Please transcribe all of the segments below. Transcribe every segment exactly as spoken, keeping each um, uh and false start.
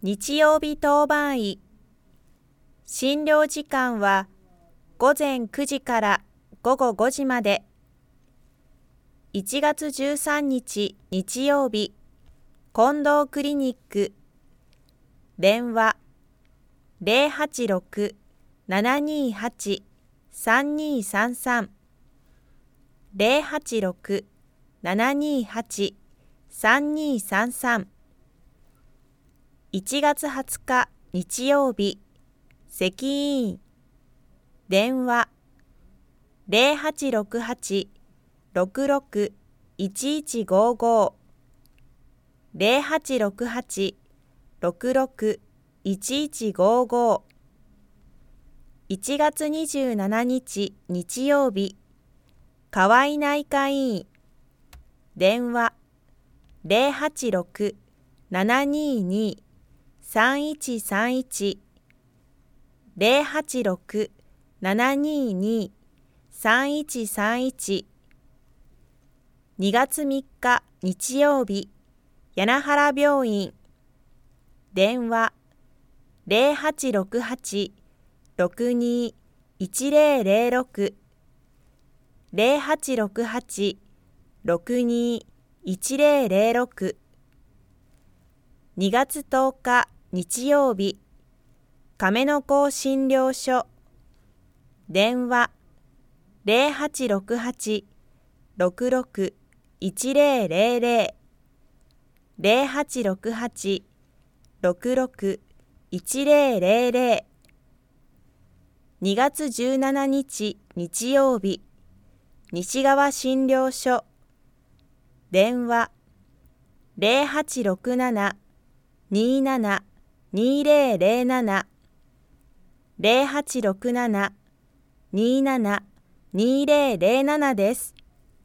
日曜日当番医。診療時間は午前くじから午後ごじまで。いちがつじゅうさんにち日曜日、近藤クリニック。電話ゼロはちろく ななにはち さんにさんさん ゼロはちろく ななにはち さんにさんさん。いちがつはつか日曜日、石医院。電話ゼロはちろくはち ろくろく いちいちごご ゼロはちろくはち ろくろく いちいちごご。いちがつにじゅうしちにち日曜日、河合内科医院。電話ゼロはちろく ななにに さんいちさんいち ゼロはちろく ななにに さんいちさんいち。にがつみっか日曜日、柳原病院。電話ゼロはちろくはち ろくに いちゼロゼロろく ゼロはちろくはち ろくに いちゼロゼロろく。にがつとおか日曜日、亀の甲診療所。電話ゼロはちろくはち ろくろく いちゼロゼロゼロ ゼロはちろくはち ろくろく いちゼロゼロゼロ。にがつじゅうしちにち日曜日、西側診療所。電話ゼロはちろくなな になな にゼロゼロなな ゼロはちろくなな になな にゼロゼロななです。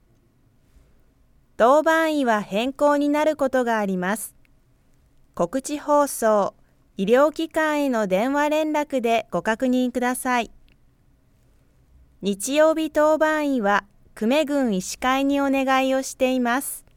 当番医は変更になることがあります。告知放送、医療機関への電話連絡でご確認ください。日曜日当番医は久米郡医師会にお願いをしています。